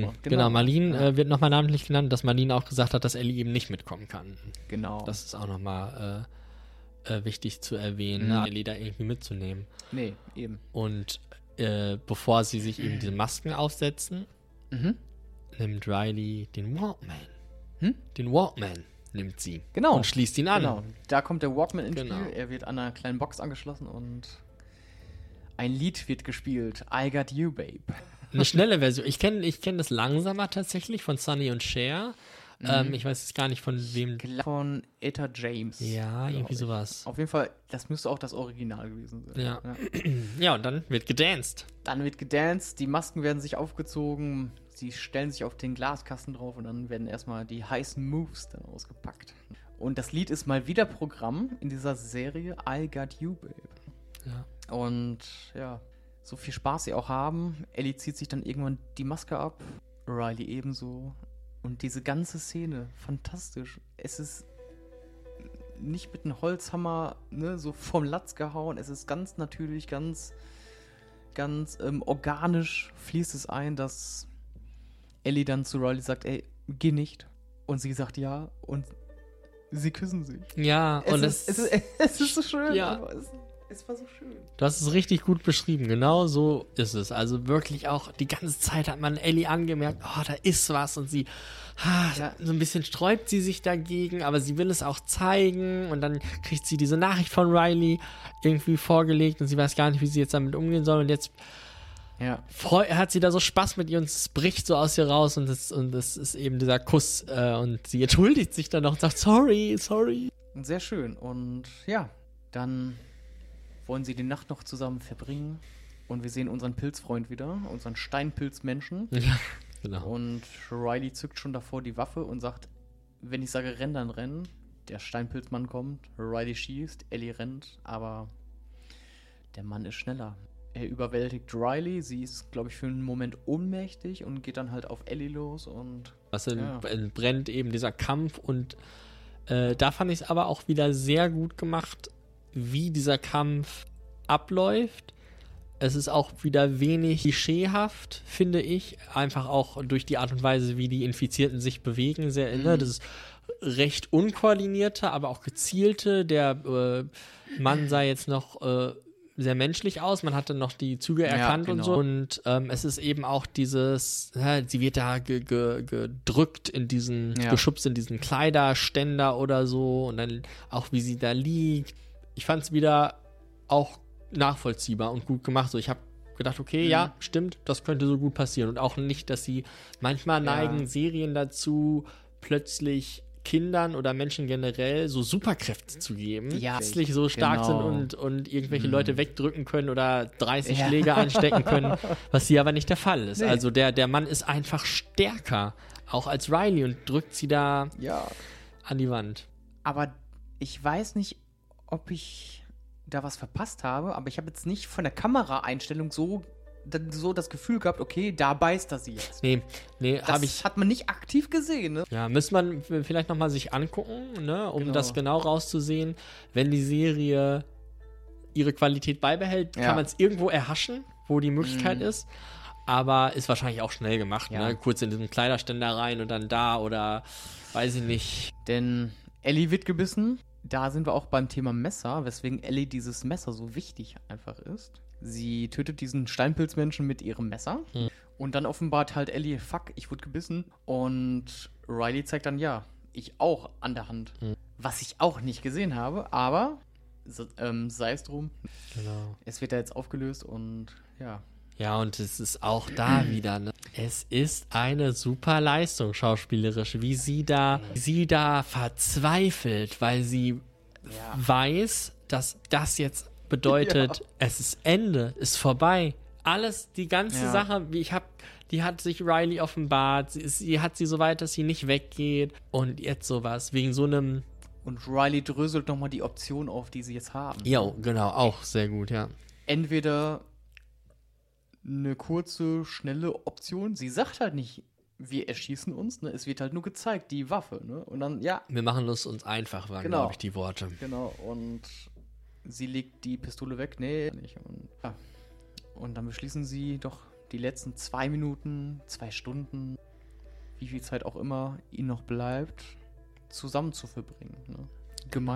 Marlene wird nochmal namentlich genannt, dass Marlene auch gesagt hat, dass Ellie eben nicht mitkommen kann. Genau. Das ist auch nochmal wichtig zu erwähnen, Ellie da irgendwie mitzunehmen. Nee, eben. Und bevor sie sich eben diese Masken aufsetzen, nimmt Riley den Walkman. Den Walkman nimmt sie. Genau. Und schließt ihn an. Genau. Da kommt der Walkman ins Spiel. Er wird an einer kleinen Box angeschlossen und ein Lied wird gespielt. I Got You, Babe. Eine schnelle Version. Ich kenn das langsamer tatsächlich von Sonny und Cher. Ich weiß jetzt gar nicht von wem. Von Etta James. Ja, irgendwie sowas. Auf jeden Fall, das müsste auch das Original gewesen sein. Ja. Ja, und dann wird gedanced. Dann wird gedanced, die Masken werden sich aufgezogen, sie stellen sich auf den Glaskasten drauf und dann werden erstmal die heißen Moves dann ausgepackt. Und das Lied ist mal wieder Programm in dieser Serie I Got You, Babe. Ja. Und ja, so viel Spaß sie auch haben. Ellie zieht sich dann irgendwann die Maske ab, Riley ebenso. Und diese ganze Szene, fantastisch. Es ist nicht mit einem Holzhammer, ne, so vom Latz gehauen. Es ist ganz natürlich, ganz organisch fließt es ein, dass Ellie dann zu Riley sagt, ey, geh nicht. Und sie sagt ja und sie küssen sich. Ja, Es ist so schön. Ja. Aber es war so schön. Du hast es richtig gut beschrieben. Genau so ist es. Also wirklich auch die ganze Zeit hat man Ellie angemerkt, oh, da ist was. Und sie, so ein bisschen sträubt sie sich dagegen, aber sie will es auch zeigen. Und dann kriegt sie diese Nachricht von Riley irgendwie vorgelegt und sie weiß gar nicht, wie sie jetzt damit umgehen soll. Und jetzt hat sie da so Spaß mit ihr und es bricht so aus ihr raus. Und das ist eben dieser Kuss. Und sie entschuldigt sich dann noch und sagt, sorry. Sehr schön. Und ja, dann wollen sie die Nacht noch zusammen verbringen. Und wir sehen unseren Pilzfreund wieder, unseren Steinpilzmenschen. Ja, genau. Und Riley zückt schon davor die Waffe und sagt, wenn ich sage renn, dann renn. Der Steinpilzmann kommt, Riley schießt, Ellie rennt, aber der Mann ist schneller. Er überwältigt Riley, sie ist, glaube ich, für einen Moment ohnmächtig und geht dann halt auf Ellie los und brennt eben dieser Kampf und da fand ich es aber auch wieder sehr gut gemacht, wie dieser Kampf abläuft. Es ist auch wieder wenig klischeehaft, finde ich. Einfach auch durch die Art und Weise, wie die Infizierten sich bewegen. Das ist recht unkoordinierte, aber auch gezielte. Der Mann sah jetzt noch sehr menschlich aus. Man hatte noch die Züge erkannt und so. Und es ist eben auch dieses, sie wird da gedrückt in diesen, geschubst in diesen Kleiderständer oder so. Und dann auch, wie sie da liegt. Ich fand es wieder auch nachvollziehbar und gut gemacht. So, ich habe gedacht, okay, ja, stimmt, das könnte so gut passieren. Und auch nicht, dass sie manchmal neigen Serien dazu, plötzlich Kindern oder Menschen generell so Superkräfte zu geben, die plötzlich so stark sind und irgendwelche Leute wegdrücken können oder 30 Schläge einstecken können, was hier aber nicht der Fall ist. Nee. Also der Mann ist einfach stärker, auch als Riley, und drückt sie da an die Wand. Aber ich weiß nicht, ob ich da was verpasst habe, aber ich habe jetzt nicht von der Kameraeinstellung so das Gefühl gehabt, okay, da beißt er sie jetzt. Nee, hat man nicht aktiv gesehen, ne? Ja, müsste man vielleicht nochmal sich angucken, ne, um das genau rauszusehen. Wenn die Serie ihre Qualität beibehält, kann man es irgendwo erhaschen, wo die Möglichkeit ist. Aber ist wahrscheinlich auch schnell gemacht, ne? Kurz in diesen Kleiderständer rein und dann da oder weiß ich nicht. Denn Ellie wird gebissen. Da sind wir auch beim Thema Messer, weswegen Ellie dieses Messer so wichtig einfach ist. Sie tötet diesen Steinpilzmenschen mit ihrem Messer und dann offenbart halt Ellie, fuck, ich wurde gebissen. Und Riley zeigt dann, ich auch an der Hand. Was ich auch nicht gesehen habe, aber sei es drum. Genau. Es wird da jetzt aufgelöst und Ja, und es ist auch da wieder, ne? Es ist eine super Leistung schauspielerisch, wie sie da verzweifelt, weil sie weiß, dass das jetzt bedeutet, es ist Ende, ist vorbei. Alles, die ganze Sache, die hat sich Riley offenbart, sie hat sie so weit, dass sie nicht weggeht und jetzt sowas, wegen so einem... Und Riley dröselt nochmal die Option auf, die sie jetzt haben. Ja, genau, auch sehr gut, ja. Entweder eine kurze, schnelle Option. Sie sagt halt nicht, wir erschießen uns, ne? Es wird halt nur gezeigt, die Waffe, ne? Und dann, wir machen es uns einfach, waren, glaube ich, die Worte. Genau, und sie legt die Pistole weg, nee, nicht. Und dann beschließen sie doch die letzten 2 Minuten, 2 Stunden, wie viel Zeit auch immer ihnen noch bleibt, zusammen zu verbringen, ne?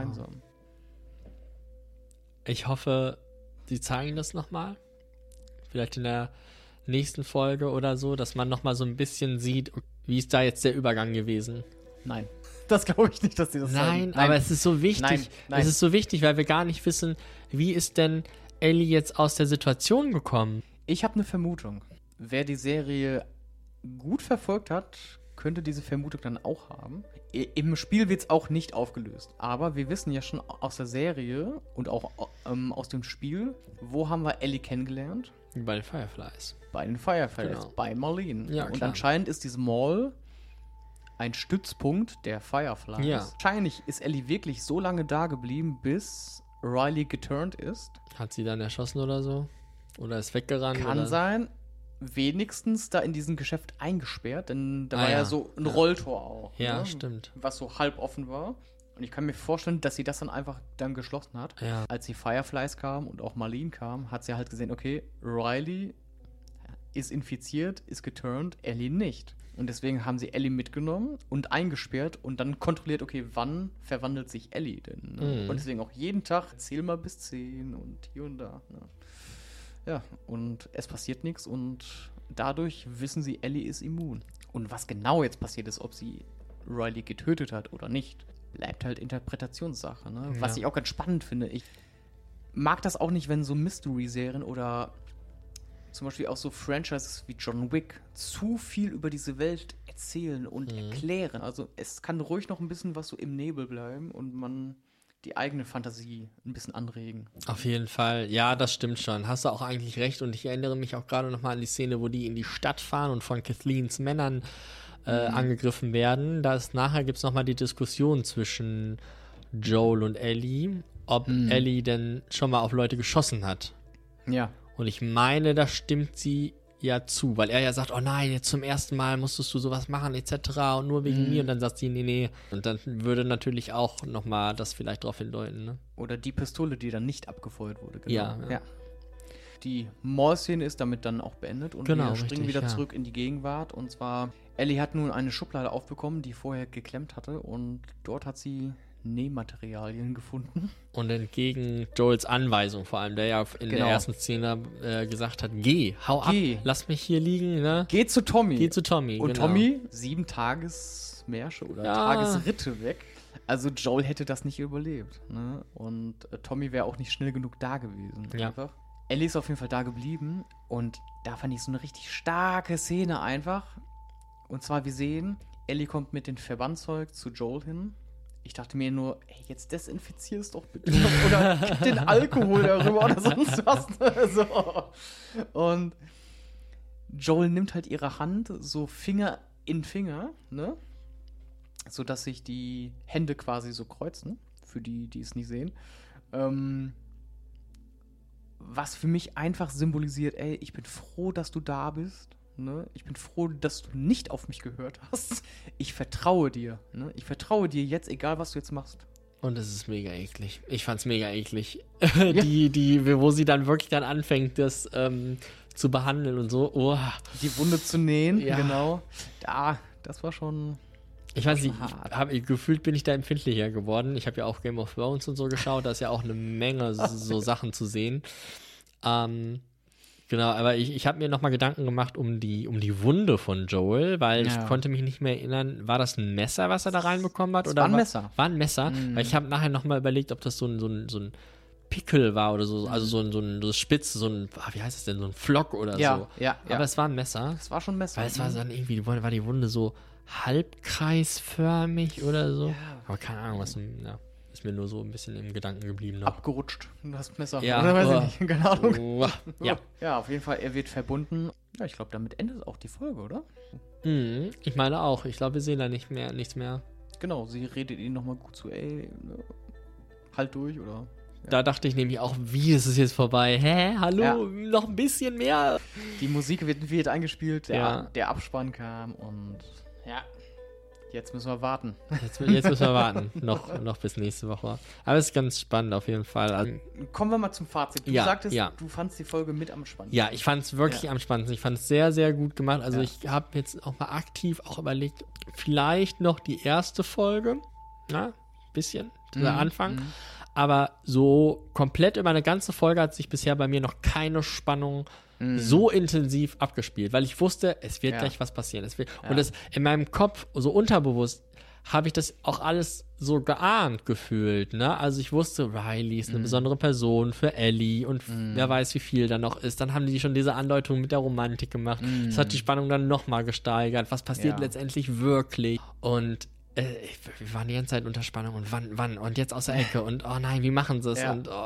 Gemeinsam. Ich hoffe, sie zeigen das nochmal. vielleicht in der nächsten Folge oder so, dass man nochmal so ein bisschen sieht, wie ist da jetzt der Übergang gewesen. Nein. Das glaube ich nicht, dass die das sagen. Nein, aber es ist so wichtig. Nein. Es ist so wichtig, weil wir gar nicht wissen, wie ist denn Ellie jetzt aus der Situation gekommen. Ich habe eine Vermutung. Wer die Serie gut verfolgt hat, könnte diese Vermutung dann auch haben. Im Spiel wird es auch nicht aufgelöst. Aber wir wissen ja schon aus der Serie und auch aus dem Spiel, wo haben wir Ellie kennengelernt? Bei den Fireflies. Bei den Fireflies, Genau. bei Marlene. Ja, und klar. anscheinend ist diese Mall ein Stützpunkt der Fireflies. Ja. Wahrscheinlich ist Ellie wirklich so lange da geblieben, bis Riley geturnt ist. Hat sie dann erschossen oder so? Oder ist weggerannt? Kann oder? sein. Wenigstens da in diesem Geschäft eingesperrt, denn da Ah, war ja ja. so ein Rolltor auch. Ja, ne? stimmt. Was so halb offen war. Und ich kann mir vorstellen, dass sie das dann einfach dann geschlossen hat. Ja. Als die Fireflies kamen und auch Marlene kam, hat sie halt gesehen, okay, Riley ist infiziert, ist geturnt, Ellie nicht. Und deswegen haben sie Ellie mitgenommen und eingesperrt und dann kontrolliert, okay, wann verwandelt sich Ellie denn? Ne? Mhm. Und deswegen auch jeden Tag, zähl mal bis 10 und hier und da. Ne? Ja, und es passiert nichts und dadurch wissen sie, Ellie ist immun. Und was genau jetzt passiert ist, ob sie Riley getötet hat oder nicht, bleibt halt Interpretationssache. Ne? Ja. Was ich auch ganz spannend finde. Ich mag das auch nicht, wenn so Mystery-Serien oder zum Beispiel auch so Franchises wie John Wick zu viel über diese Welt erzählen und erklären. Also es kann ruhig noch ein bisschen was so im Nebel bleiben und man die eigene Fantasie ein bisschen anregen. Auf jeden Fall. Ja, das stimmt schon. Hast du auch eigentlich recht. Und ich erinnere mich auch gerade nochmal an die Szene, wo die in die Stadt fahren und von Kathleens Männern angegriffen werden. Nachher gibt es nochmal die Diskussion zwischen Joel und Ellie, ob Ellie denn schon mal auf Leute geschossen hat. Ja. Und ich meine, da stimmt sie ja zu, weil er ja sagt, oh nein, jetzt zum ersten Mal musstest du sowas machen, etc. und nur wegen mir. Und dann sagt sie, nee. Und dann würde natürlich auch nochmal das vielleicht darauf hindeuten, ne? Oder die Pistole, die dann nicht abgefeuert wurde. Genau. Ja. Die Mall-Szene ist damit dann auch beendet und Genau, wir springen richtig, wieder ja. zurück in die Gegenwart. Und zwar, Ellie hat nun eine Schublade aufbekommen, die vorher geklemmt hatte und dort hat sie Nähmaterialien gefunden. Und entgegen Joels Anweisung vor allem, der ja in der Genau. ersten Szene gesagt hat, hau Geh. ab, lass mich hier liegen, ne? Geh zu Tommy. Geh zu Tommy, Und genau. Tommy, 7 Tagesmärsche oder Ja. Tagesritte weg. Also Joel hätte das nicht überlebt. Ne? Und Tommy wäre auch nicht schnell genug da gewesen. Ja. Einfach. Ellie ist auf jeden Fall da geblieben und da fand ich so eine richtig starke Szene einfach. Und zwar, wir sehen, Ellie kommt mit dem Verbandzeug zu Joel hin. Ich dachte mir nur, ey, jetzt desinfizier es doch bitte. Oder gib den Alkohol darüber oder sonst was. So. Und Joel nimmt halt ihre Hand so Finger in Finger, ne? Sodass sich die Hände quasi so kreuzen, für die, die es nicht sehen. Was für mich einfach symbolisiert, ey, ich bin froh, dass du da bist. Ne? Ich bin froh, dass du nicht auf mich gehört hast. Ich vertraue dir. Ne? Ich vertraue dir jetzt, egal was du jetzt machst. Und es ist mega eklig. Ich fand's mega eklig. Wo sie dann wirklich dann anfängt, das zu behandeln und so. Oh. Die Wunde zu nähen, Ja. genau. Das war schon... Ich weiß nicht, hart. gefühlt bin ich da empfindlicher geworden. Ich habe ja auch Game of Thrones und so geschaut, da ist ja auch eine Menge so Sachen zu sehen. Genau, aber ich habe mir nochmal Gedanken gemacht um die Wunde von Joel, weil ich konnte mich nicht mehr erinnern, war das ein Messer, was er da reinbekommen hat? war ein Messer. War ein Messer, weil ich habe nachher nochmal überlegt, ob das so ein Pickel war oder so, also so ein Spitz, wie heißt es denn, so ein Flock oder so. Ja. Aber es war ein Messer. Es war schon ein Messer. Weil es war dann irgendwie, war die Wunde so halbkreisförmig oder so. Ja. Aber keine Ahnung, ist mir nur so ein bisschen im Gedanken geblieben noch. Abgerutscht. Das Messer. Ja, Oder weiß oh. ich nicht. Keine Ahnung. Oh, ja. Ja, auf jeden Fall, er wird verbunden. Ja, ich glaube, damit endet auch die Folge, oder? Ich meine auch. Ich glaube, wir sehen da nichts mehr. Genau, sie redet ihn nochmal gut zu, ey, ne, halt durch, oder? Da dachte ich nämlich auch, wie ist es jetzt vorbei? Hä? Hallo? Ja. Noch ein bisschen mehr? Die Musik wird eingespielt, Ja. der Abspann kam und ja, jetzt müssen wir warten. Jetzt müssen wir warten. noch bis nächste Woche. Aber es ist ganz spannend auf jeden Fall. Also, Kommen wir mal zum Fazit. Du Ja, sagtest, ja. du fandst die Folge mit am spannendsten. ja, ich fand es wirklich am spannendsten. Ich fand es sehr, sehr gut gemacht. Also Ja. ich habe jetzt auch mal aktiv auch überlegt, vielleicht noch die erste Folge. Na, bisschen, dieser Anfang. Aber so komplett über eine ganze Folge hat sich bisher bei mir noch keine Spannung so intensiv abgespielt, weil ich wusste, es wird gleich was passieren. Und das in meinem Kopf, so unterbewusst, habe ich das auch alles so geahnt gefühlt, ne? Also ich wusste, Riley ist eine besondere Person für Ellie und wer weiß, wie viel da noch ist. Dann haben die schon diese Andeutung mit der Romantik gemacht. Das hat die Spannung dann nochmal gesteigert. Was passiert letztendlich wirklich? Und wir waren die ganze Zeit unter Spannung und wann und jetzt aus der Ecke und oh nein, wie machen sie es?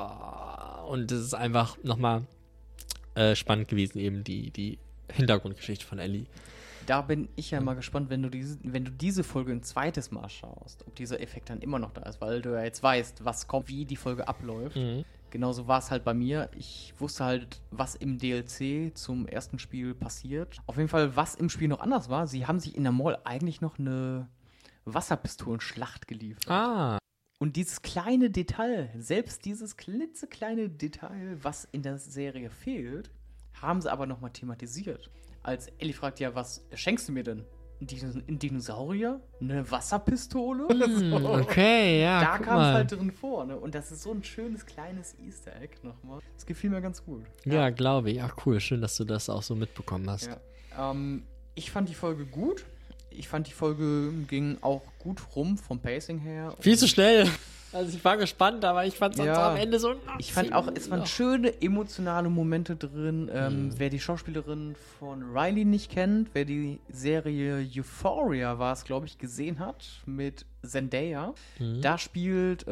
Und es ist einfach nochmal spannend gewesen, eben die Hintergrundgeschichte von Ellie. Da bin ich ja mal gespannt, wenn du diese Folge ein zweites Mal schaust, ob dieser Effekt dann immer noch da ist, weil du ja jetzt weißt, was kommt, wie die Folge abläuft. Genauso war es halt bei mir. Ich wusste halt, was im DLC zum ersten Spiel passiert. Auf jeden Fall, was im Spiel noch anders war, sie haben sich in der Mall eigentlich noch eine Wasserpistolenschlacht geliefert. Und dieses kleine Detail, selbst dieses klitzekleine Detail, was in der Serie fehlt, haben sie aber nochmal thematisiert. Als Ellie fragt, ja, was schenkst du mir denn? Ein Dinosaurier? Eine Wasserpistole? So. Okay, ja. Da kam es halt drin vor, ne? Und das ist so ein schönes kleines Easter Egg nochmal. Das gefiel mir ganz gut. Ja, glaube ich. Ach, cool. Schön, dass du das auch so mitbekommen hast. Ja. Ich fand die Folge gut. Ich fand, die Folge ging auch gut rum vom Pacing her. Viel zu schnell. Also ich war gespannt, aber ich fand es am Ende so... Ich fand auch, es waren schöne emotionale Momente drin. Wer die Schauspielerin von Riley nicht kennt, wer die Serie Euphoria war es, glaube ich, gesehen hat, mit Zendaya, da spielt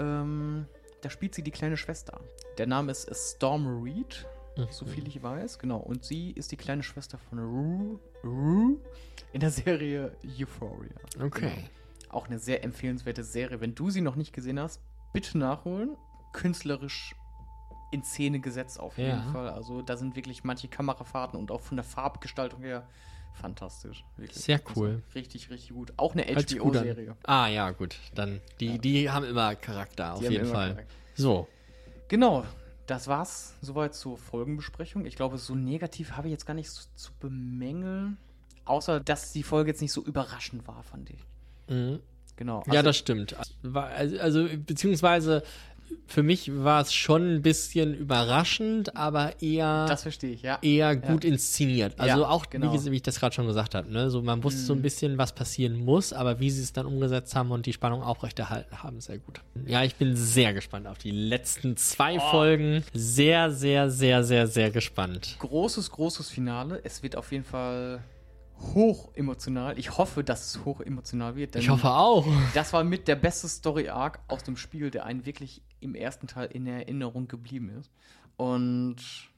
sie die kleine Schwester. Der Name ist Storm Reed, so viel ich weiß. Genau, und sie ist die kleine Schwester von Rue in der Serie Euphoria. Okay. Genau. Auch eine sehr empfehlenswerte Serie. Wenn du sie noch nicht gesehen hast, bitte nachholen. Künstlerisch in Szene gesetzt auf jeden Fall. Also da sind wirklich manche Kamerafahrten und auch von der Farbgestaltung her fantastisch. Wirklich. Sehr cool. Also richtig, richtig gut. Auch eine HBO-Serie. Ja, gut. Dann, die haben immer Charakter, auf jeden Fall. Charakter. So. Genau. Das war's soweit zur Folgenbesprechung. Ich glaube, so negativ habe ich jetzt gar nicht so zu bemängeln. Außer, dass die Folge jetzt nicht so überraschend war, fand ich. Genau. Also, ja, das stimmt. Also, beziehungsweise für mich war es schon ein bisschen überraschend, aber eher. Das verstehe ich, ja. Eher gut inszeniert. Also auch, genau. wie ich das gerade schon gesagt habe, ne? So, man wusste so ein bisschen, was passieren muss, aber wie sie es dann umgesetzt haben und die Spannung aufrechterhalten haben, sehr gut. Ja, ich bin sehr gespannt auf die letzten 2 Folgen. Sehr, sehr, sehr, sehr, sehr gespannt. Großes Finale. Es wird auf jeden Fall hoch emotional. Ich hoffe, dass es hoch emotional wird. Denn ich hoffe auch. Das war mit der beste Story-Arc aus dem Spiel, der einen wirklich im ersten Teil in Erinnerung geblieben ist. Und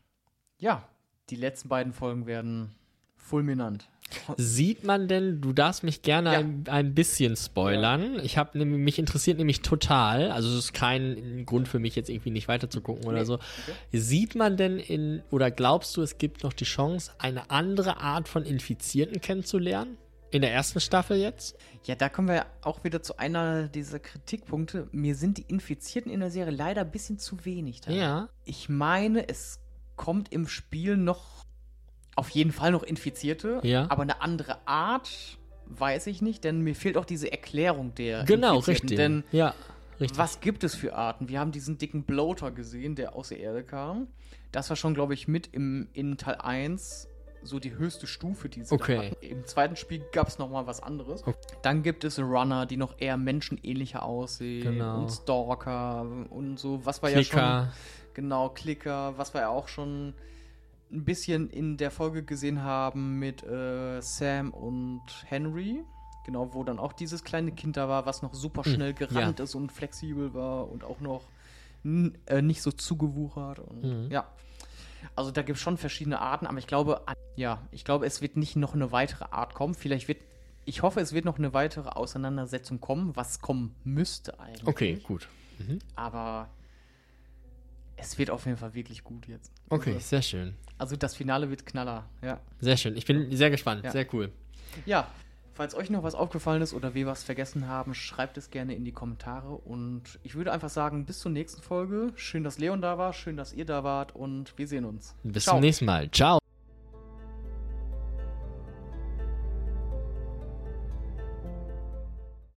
ja, die letzten beiden Folgen werden fulminant. Sieht man denn, du darfst mich gerne ein bisschen spoilern. Mich interessiert nämlich total, also es ist kein Grund für mich jetzt irgendwie nicht weiterzugucken oder so. Okay. Sieht man denn oder glaubst du, es gibt noch die Chance, eine andere Art von Infizierten kennenzulernen? In der ersten Staffel jetzt? Ja, da kommen wir auch wieder zu einer dieser Kritikpunkte. Mir sind die Infizierten in der Serie leider ein bisschen zu wenig da. Ja. Ich meine, es kommt im Spiel noch auf jeden Fall noch Infizierte, aber eine andere Art weiß ich nicht, denn mir fehlt auch diese Erklärung der Infizierten. Richtig. Denn richtig. Was gibt es für Arten? Wir haben diesen dicken Bloater gesehen, der aus der Erde kam. Das war schon, glaube ich, in Teil 1 so die höchste Stufe, die sie da hatten. Im zweiten Spiel gab es nochmal was anderes. Okay. Dann gibt es Runner, die noch eher menschenähnlicher aussehen. Genau. Und Stalker und so. Was war Clicker. Ja schon... Genau, Clicker. Was wir ja auch schon ein bisschen in der Folge gesehen haben mit Sam und Henry. Genau, wo dann auch dieses kleine Kind da war, was noch super schnell gerannt ist und flexibel war und auch noch nicht so zugewuchert. Und, also da gibt es schon verschiedene Arten, aber ich glaube, es wird nicht noch eine weitere Art kommen. Ich hoffe, es wird noch eine weitere Auseinandersetzung kommen, was kommen müsste eigentlich. Okay, gut. Aber es wird auf jeden Fall wirklich gut jetzt. Okay, sehr schön. Also das Finale wird Knaller, ja. Sehr schön, ich bin sehr gespannt, sehr cool. Ja, falls euch noch was aufgefallen ist oder wir was vergessen haben, schreibt es gerne in die Kommentare und ich würde einfach sagen, bis zur nächsten Folge. Schön, dass Leon da war, schön, dass ihr da wart und wir sehen uns. Bis zum nächsten Mal. Ciao.